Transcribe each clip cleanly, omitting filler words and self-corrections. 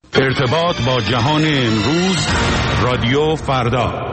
ارتباط با جهان امروز، رادیو فردا.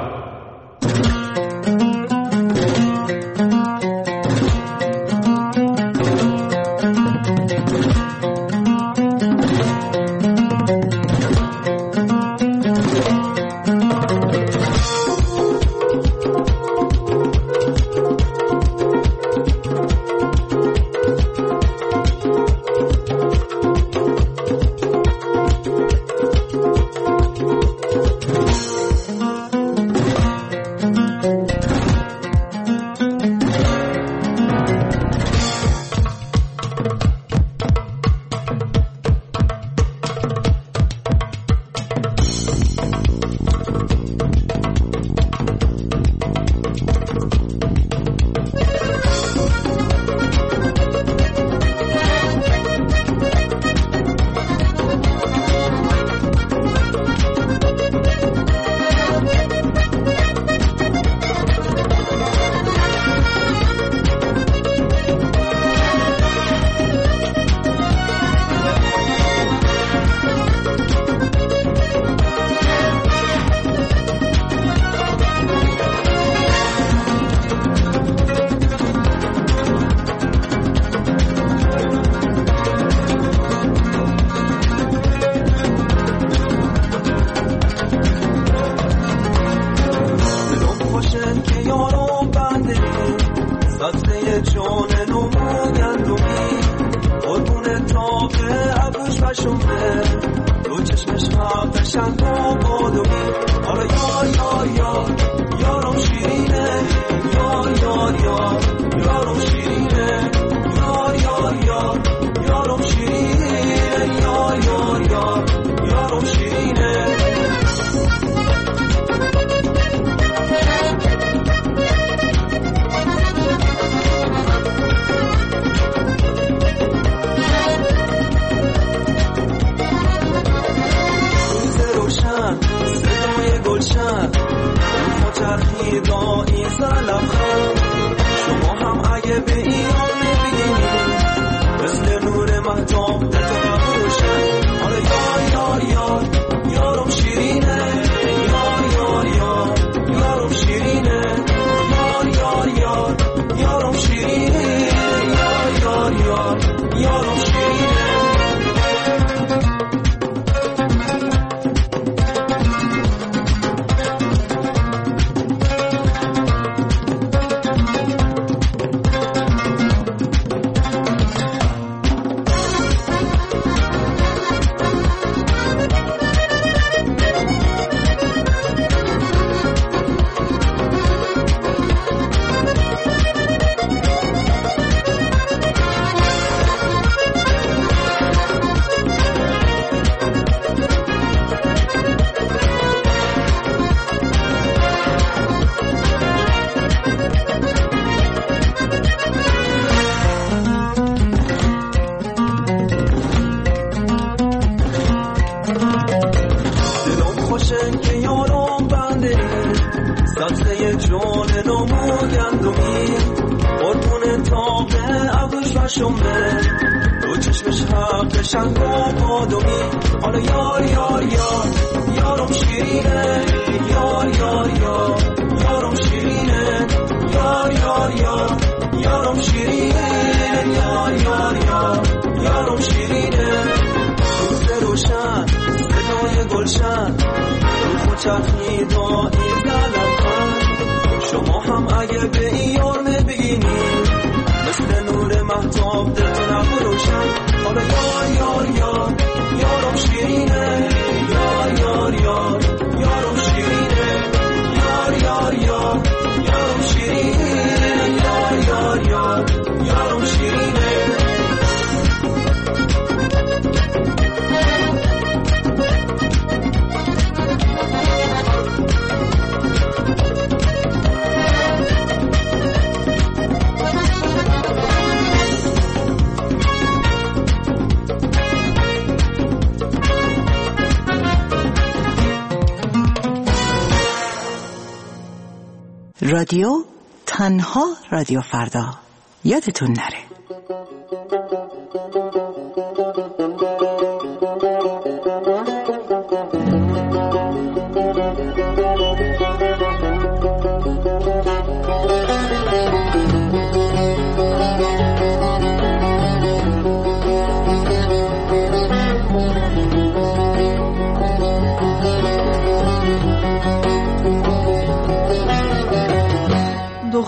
رادیو تنها رادیو فردا، یادتون نره.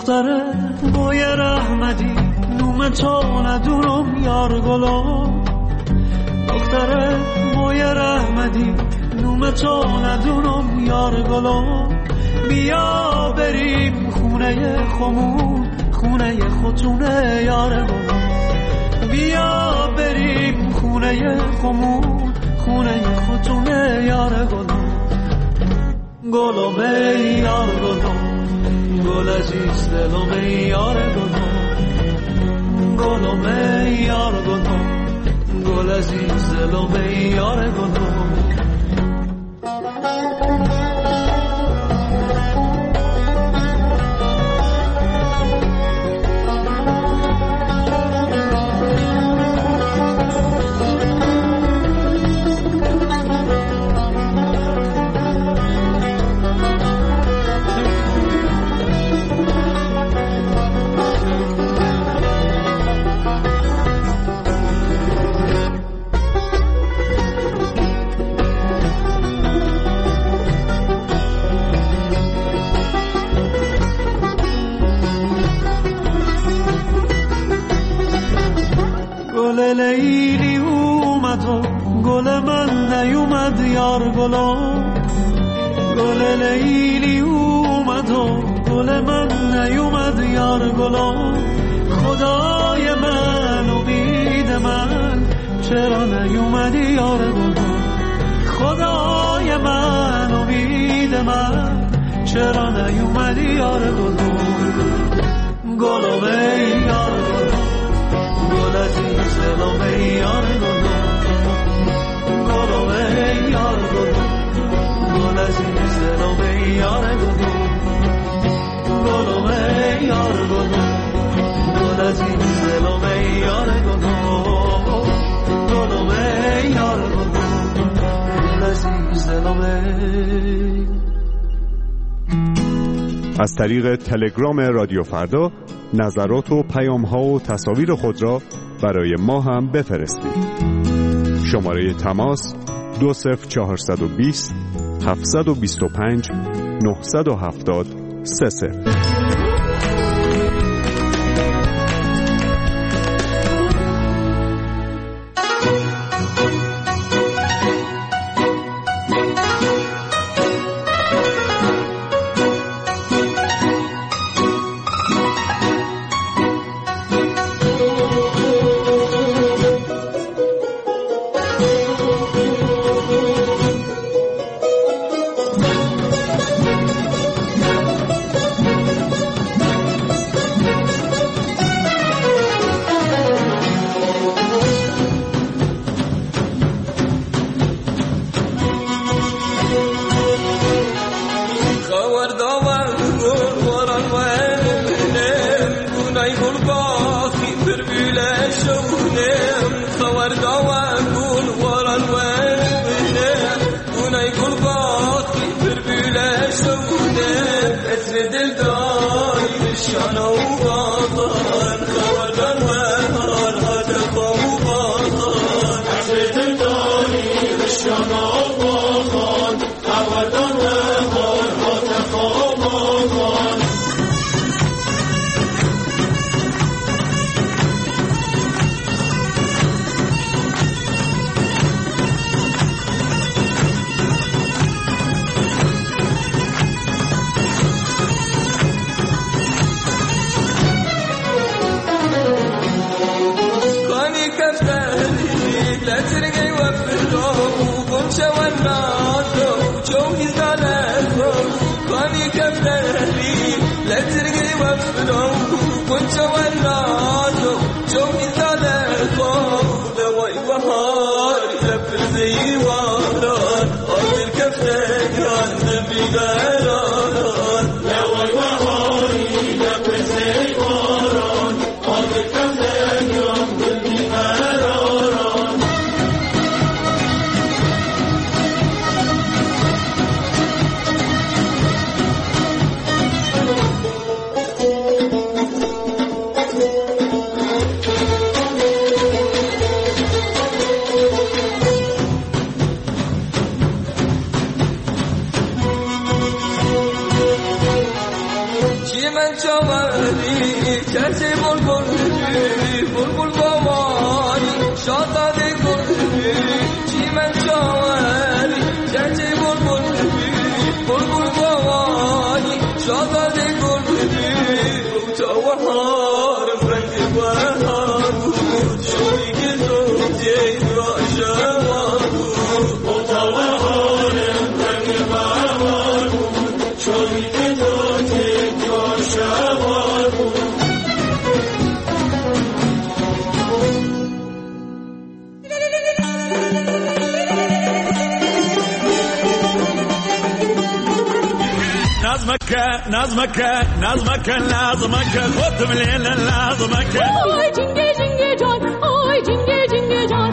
دختره بوی رحمتی نوم تو ندونم یار گلم دختره بوی رحمتی نوم تو ندونم یار گلم بیا بریم خونه خمون خونه خودتونه یار گلم بیا بریم خونه خمون خونه خودتونه یار گلم گلم ای یار گلم گل عزیز دلم ای یار گلم گلم ای یار گلم گل عزیز دلم ای یار گلم لیلی اومد و گل من نیومد یار گلم گل لیلی اومد و گل من نیومد یار گلم خدای من امید من چرا نیومدی یار گلم خدای من امید من چرا نیومدی یار گلم گلم ای یار گلم گل عزیز دلم ای یار گلم گلم ای یار گلم گل عزیز دلم ای یار گلم گلم ای یار گلم گل عزیز دلم ای یار گلم گلم ای یار گلم گل عزیز دلم ای. از طریق تلگرام رادیو فردا نظرات و پیام‌ها و تصاویر خود را برای ما هم بفرستید. شماره تماس 20420 725 970 30. چه بلبل گوانی شاهزاده گلبی چی من شاوری چه بلبل گوانی شاهزاده گلبی تو بهار رنگ بهار بود شوی که تو جید را شوار بود تو بهار رنگ بهار بود شوی که تو جید را شوار بود. نظمك خد من نظمك آی جنگه جنگه جان آی جنگه جنگه جان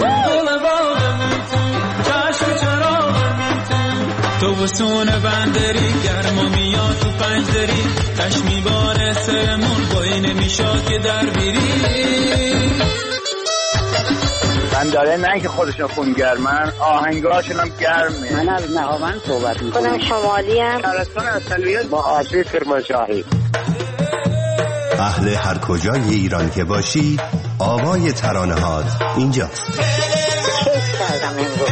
چشم چرا تو بسون بندری گرما میاد تو پنجدری تشمی باره سرمون بایی نمیشاد که در بیری بنداره نه که خودشون خونگرمن آهنگاشون هم گرمه. من از نهاوند صحبت میکنم. خودم شمالی ام. ترستان اصلیت با آبی کرمانشاهی. اهل هر کجای ایران که باشی آوای ترانه هات اینجاست. کیف کردم امروز.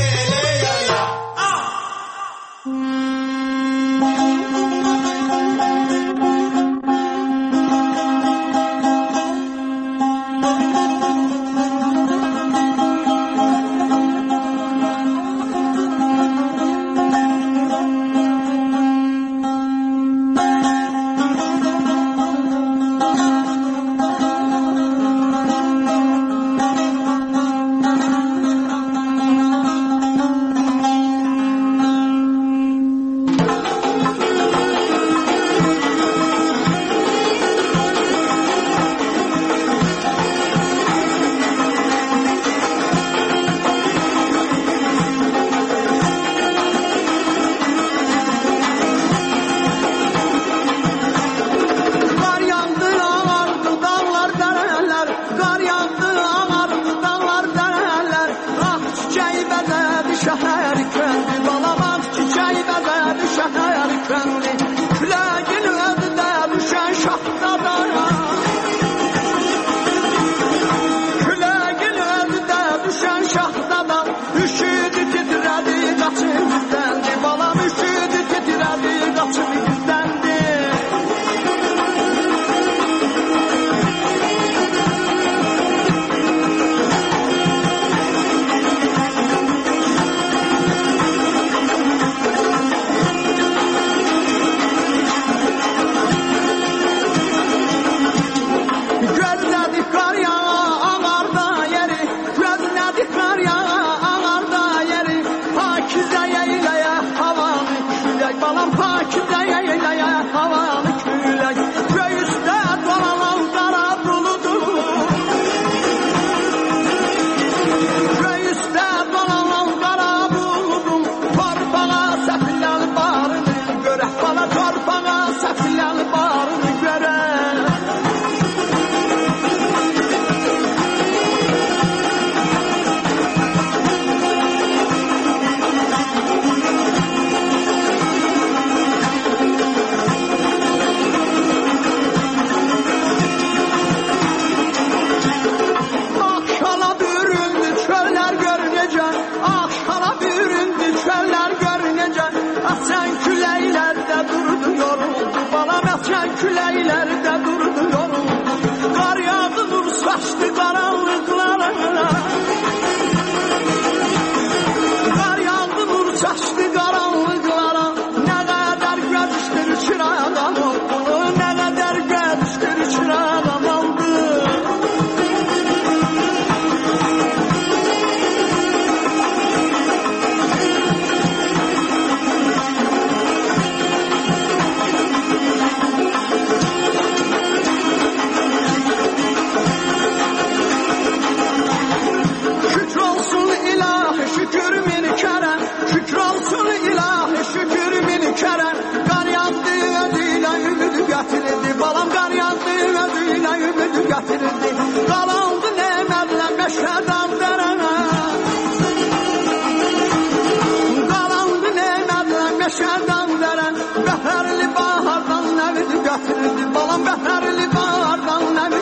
Balam bəhrli bahardan nə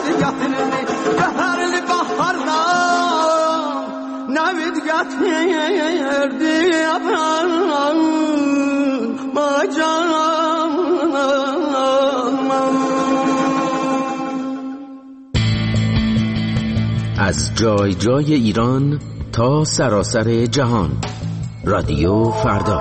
از جای جای ایران تا سراسر جهان، رادیو فردا.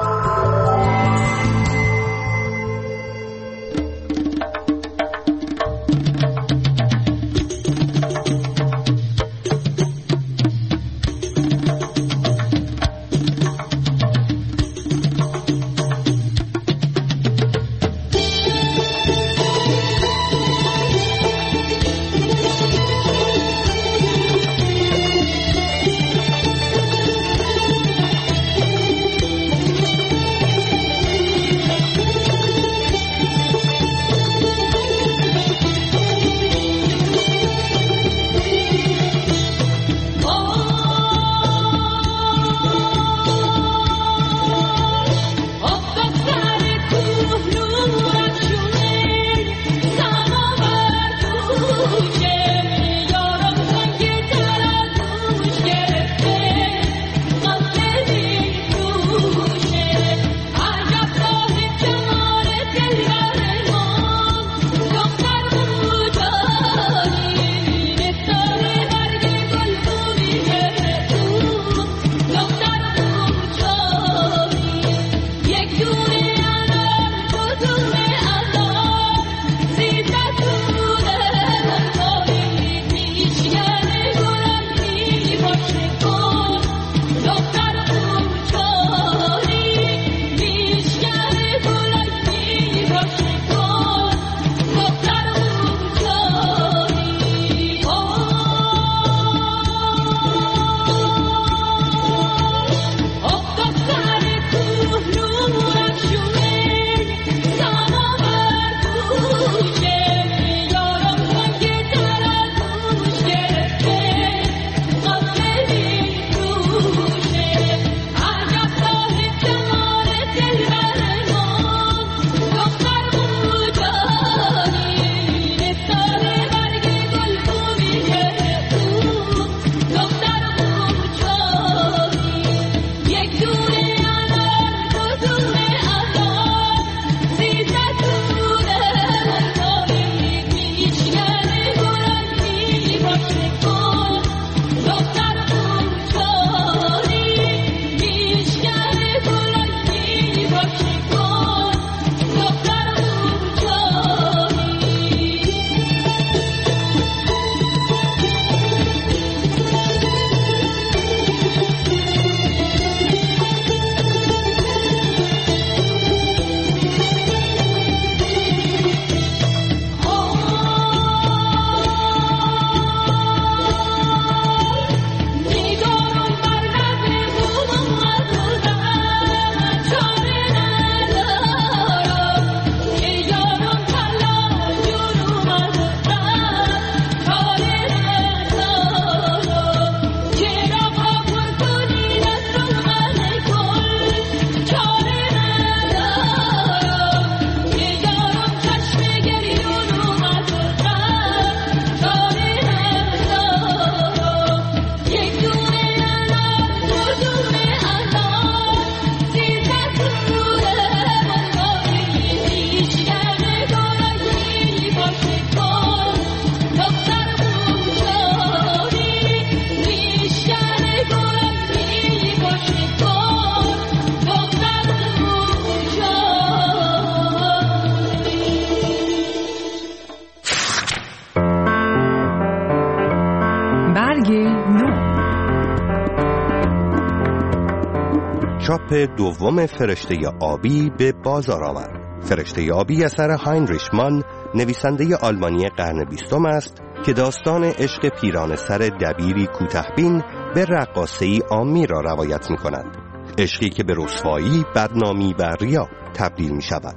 چاپ دوم فرشته آبی به بازار آمد. فرشته آبی اثر هاینریش مان، نویسنده آلمانی قرن 20 است که داستان عشق پیران سر دبیری کوتاه‌بین به رقاصه‌ای عامی را روایت می‌کند. عشقی که به رسوایی، بدنامی و ریا تبدیل می‌شود.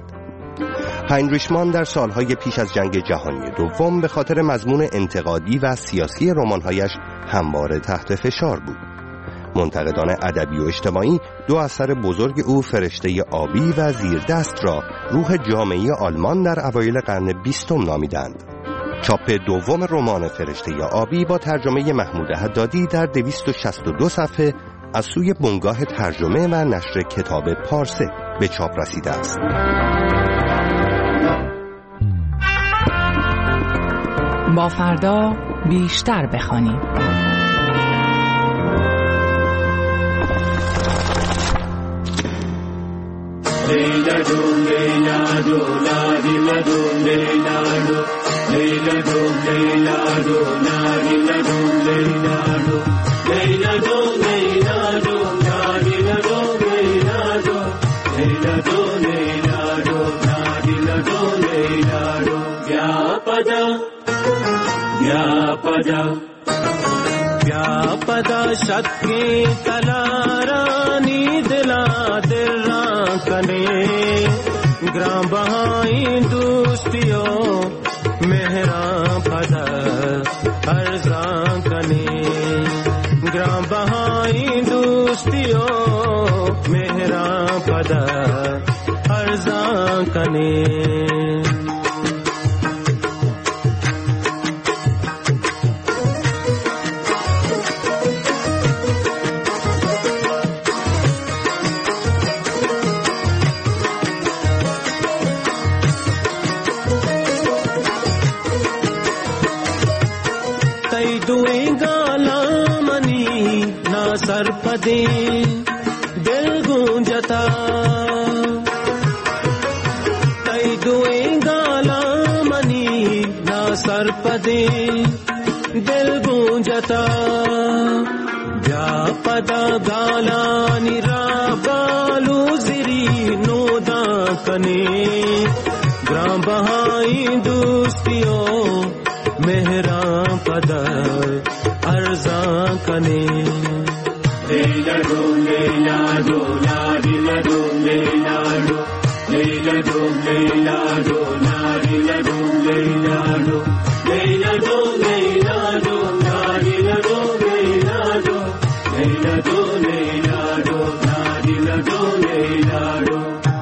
هاینریش مان در سالهای پیش از جنگ جهانی دوم به خاطر مضمون انتقادی و سیاسی رمان‌هایش همواره تحت فشار بود. منتقدان ادبی و اجتماعی دو اثر بزرگ او، فرشته آبی و زیردست، را روح جامعه آلمان در اوایل قرن 20 نامیدند. چاپ دوم رمان فرشته آبی با ترجمه محمود حدادی در 262 صفحه از سوی بنگاه ترجمه و نشر کتاب پارسه به چاپ رسیده است. با فردا بیشتر بخوانیم. لیلا دو لیلا دو لیلا دو لیلا دو لیلا دو لیلا دو لیلا دو لیلا دو لیلا دو لیلا دو لیلا دو لیلا دو لیلا دو لیلا دو لیلا دو لیلا دو व्यापदा शक्ति तलारानी दिला दिला कने ग्राम बहाई दोस्तियों मेहरा पदा अर्जा कने ग्राम बहाई दोस्तियों मेहरा पदा अर्जा कने सरपदे दिल गूंजता तई दुए गाला मनी ना सरपदे दिल गूंजता व्यापदा गाला निराबालू जिरी नोदा कने ग्राम बहाई दोस्तियों मेहरा पदा अर्जा कने लेला दो लेला दो लाडिला दो लेला दो लेला दो लेला दो लाडिला दो लेला दो लेला दो लेला दो लाडिला दो लेला दो लेला दो लेला दो लाडिला दो लेला दो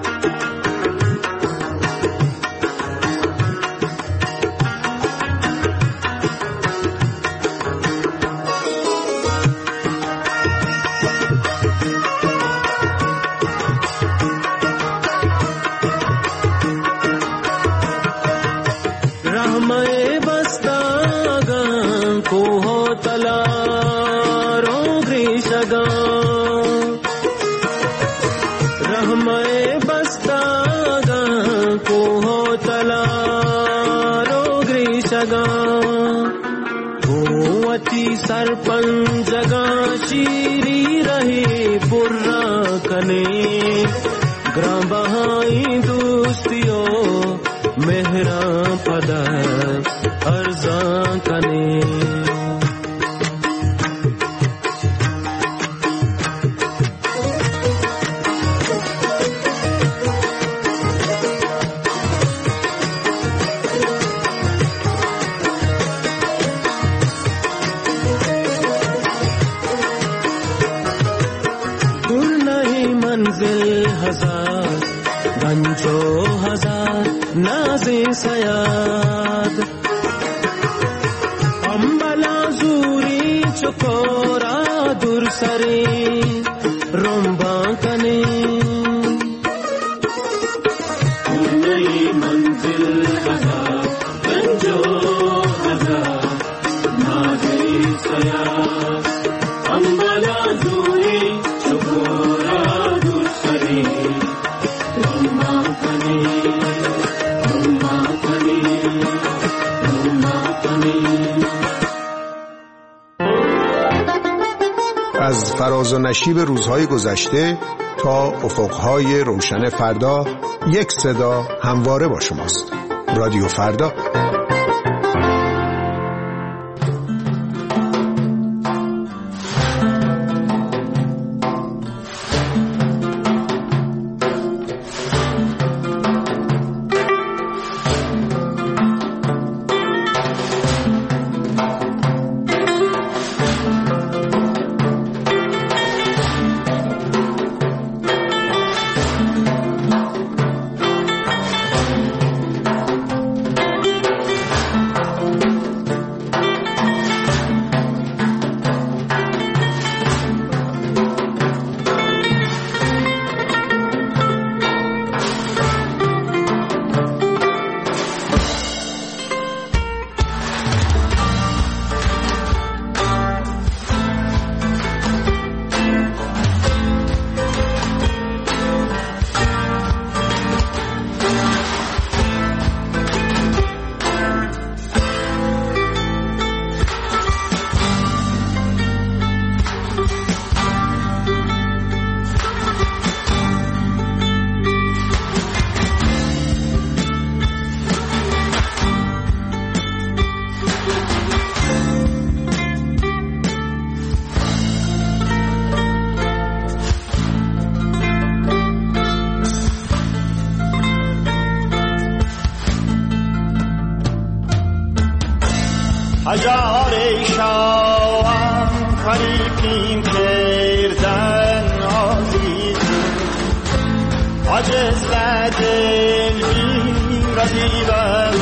सरपंच जगा शीरी रहे बुर्रा कने ग्राम बहाई दोस्तियों मेहरा पदा अर्जा कने गंजो हजार नाज़े सयाद अम्बला जूरी चकोरा दुरसरे रोम्बा कने नई मंजिल हजार गंजो हजार नाज़े सयाद अम्बला जूरी चकोरा दुरसरे از فراز و نشیب روزهای گذشته تا افقهای روشن فردا یک صدا همواره با شماست. رادیو فردا. هزار شاوم خریفیم کردن عزیز عجز دل بی رزیبم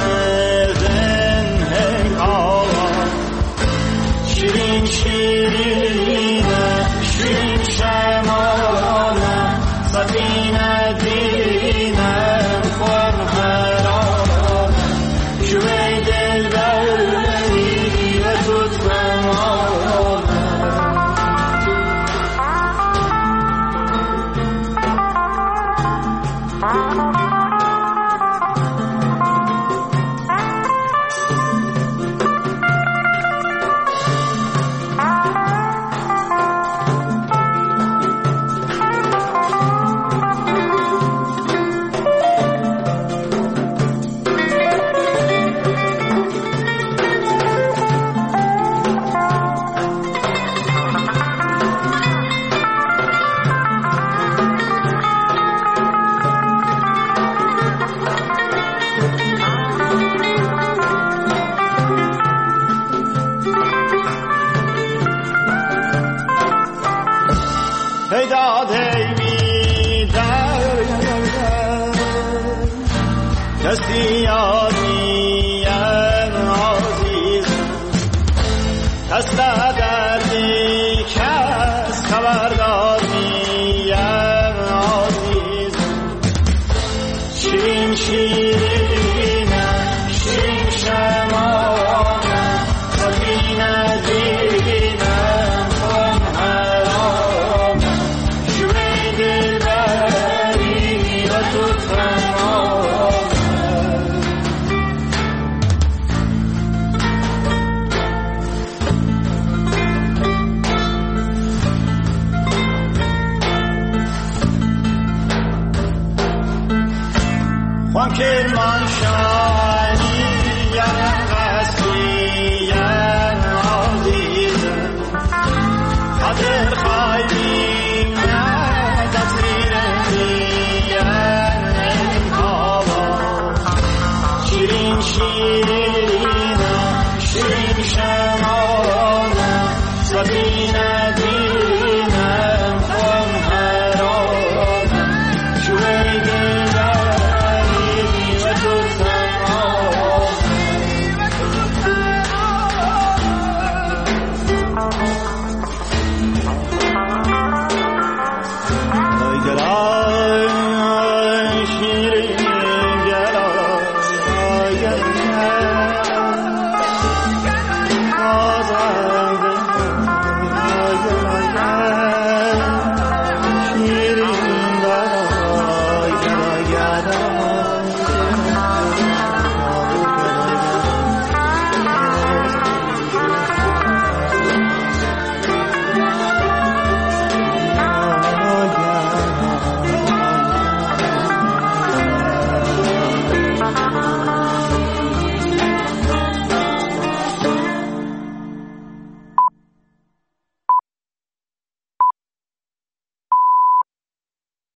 زن هنگام شیرین شیرینه شیرین شمانه سفینه دینم خورم هرانه شوی دل بری و توت بمانه کسی یادیم عزیز دست دردی کس خبر دادیم عزیز شیرین شیرینه شیرین شمانه سفینه دینم خون حرامه شوی دل بری و توت کرمان شانی